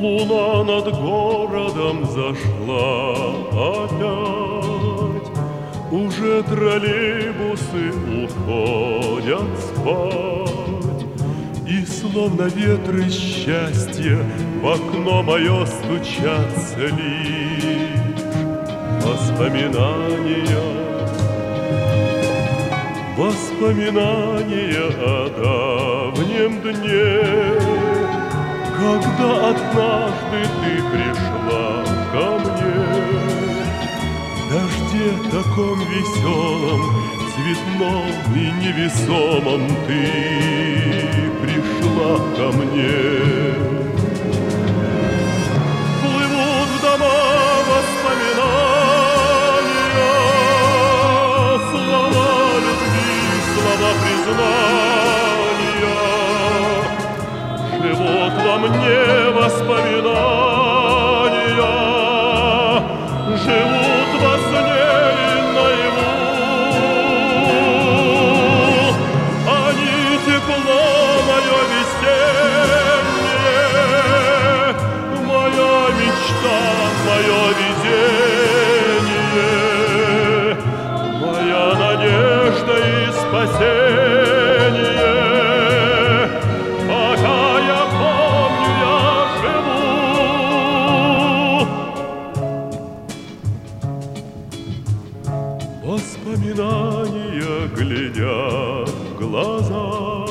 Луна над городом зашла опять, уже троллейбусы уходят спать, и словно ветры счастья в окно мое стучатся лишь воспоминания. Воспоминания о давнем дне, когда однажды ты пришла ко мне. В дожде таком веселом, цветном и невесомом ты пришла ко мне. Плывут в дома воспоминания, слова любви, слова признания. Живут во мне воспоминания, живут во сне и наяву. Они тепло мое весеннее, моя мечта, мое видение, моя надежда и спасение. Воспоминания глядят в глаза,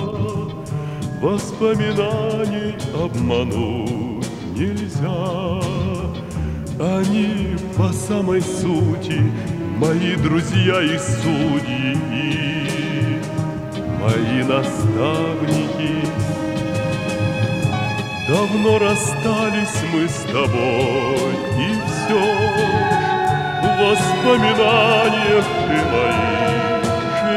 воспоминаний обмануть нельзя. Они по самой сути мои друзья и судьи, мои наставники. Давно расстались мы с тобой, и все в воспоминаниях ты моих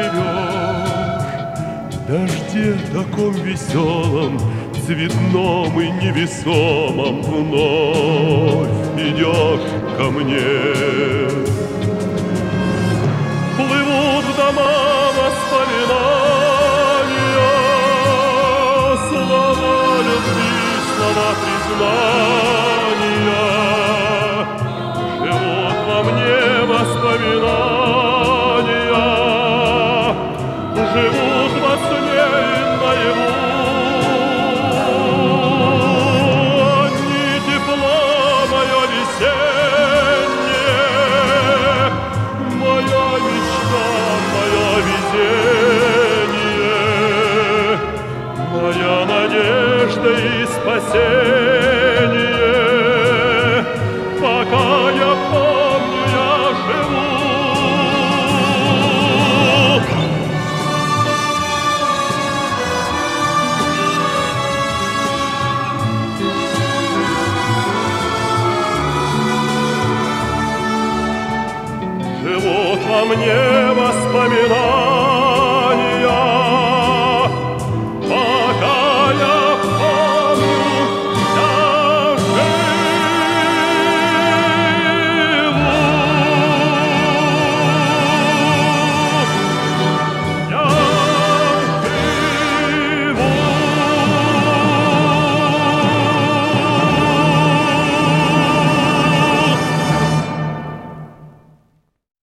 живешь. В дожде таком веселом, цветном и невесомом вновь идешь ко мне. Плывут в дома воспоминания, слова любви, слова признания. Живут во мне воспоминания, живут во сне и наяву. Они тепло мое весеннее, моя мечта, мое видение, моя надежда и спасение. Пока я помню, я живу. Живут во мне воспоминания,